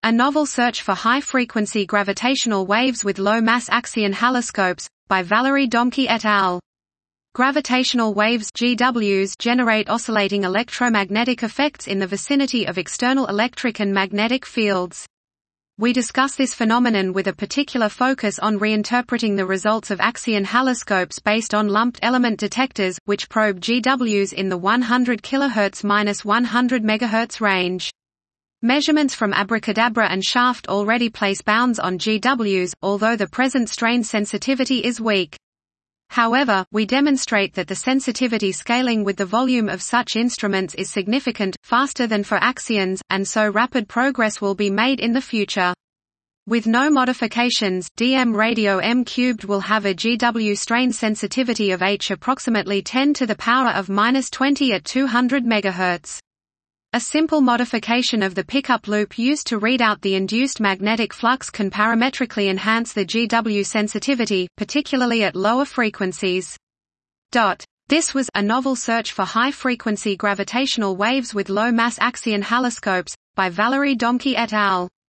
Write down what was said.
A Novel Search for High-Frequency Gravitational Waves with Low-Mass Axion Haloscopes, by Valery Domke et al. Gravitational waves GWs generate oscillating electromagnetic effects in the vicinity of external electric and magnetic fields. We discuss this phenomenon with a particular focus on reinterpreting the results of Axion haloscopes based on lumped element detectors, which probe GWs in the 100 kHz–100 MHz range. Measurements from Abracadabra and Shaft already place bounds on GWs, although the present strain sensitivity is weak. However, we demonstrate that the sensitivity scaling with the volume of such instruments is significant, faster than for axions, and so rapid progress will be made in the future. With no modifications, DM radio M³ will have a GW strain sensitivity of H approximately 10 to the power of -20 at 200 MHz. A simple modification of the pickup loop used to read out the induced magnetic flux can parametrically enhance the GW sensitivity, particularly at lower frequencies. This was A Novel Search for High-Frequency Gravitational Waves with Low-Mass Axion Haloscopes, by Valery Domke et al.